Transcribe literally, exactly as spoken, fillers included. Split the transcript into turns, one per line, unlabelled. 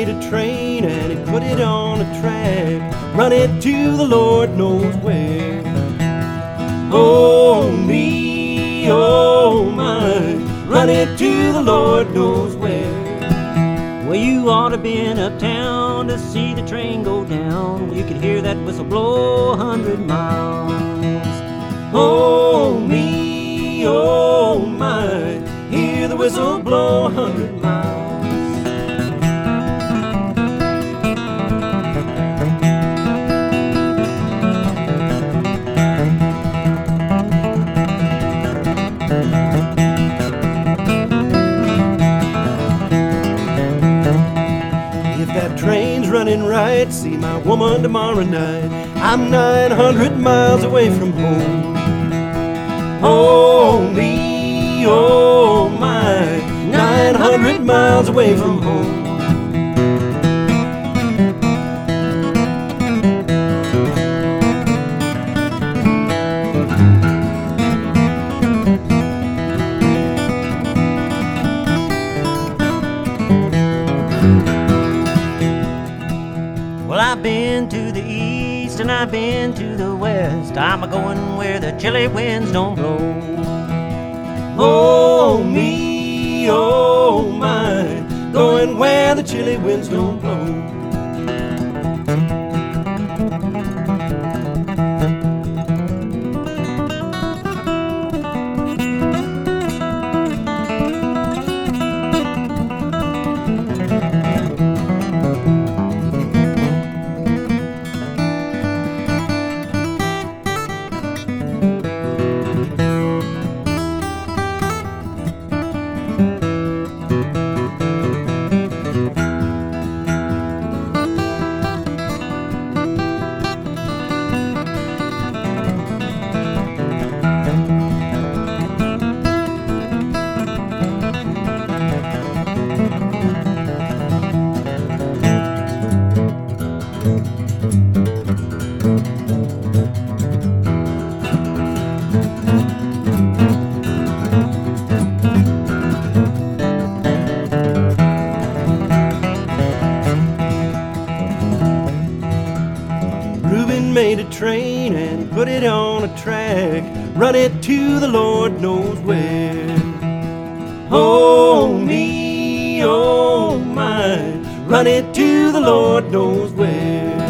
made a train and he put it on a track, run it to the Lord knows where. Oh me, oh my, run it to the Lord knows where.
Well, you ought to been uptown to see the train go down. You could hear that whistle blow a hundred miles.
Oh me, oh my, hear the whistle blow a hundred miles. If that train's running right, see my woman tomorrow night. I'm nine hundred miles away from home. Oh me, oh my, nine hundred miles away from home.
Well, I've been to the east and I've been to the west. I'm a-going where the chilly winds don't blow.
Oh me, oh my, going where the chilly winds don't blow. Reuben made a train and put it on a track, run it to the Lord knows where. Oh me, oh my, run it to the Lord knows where.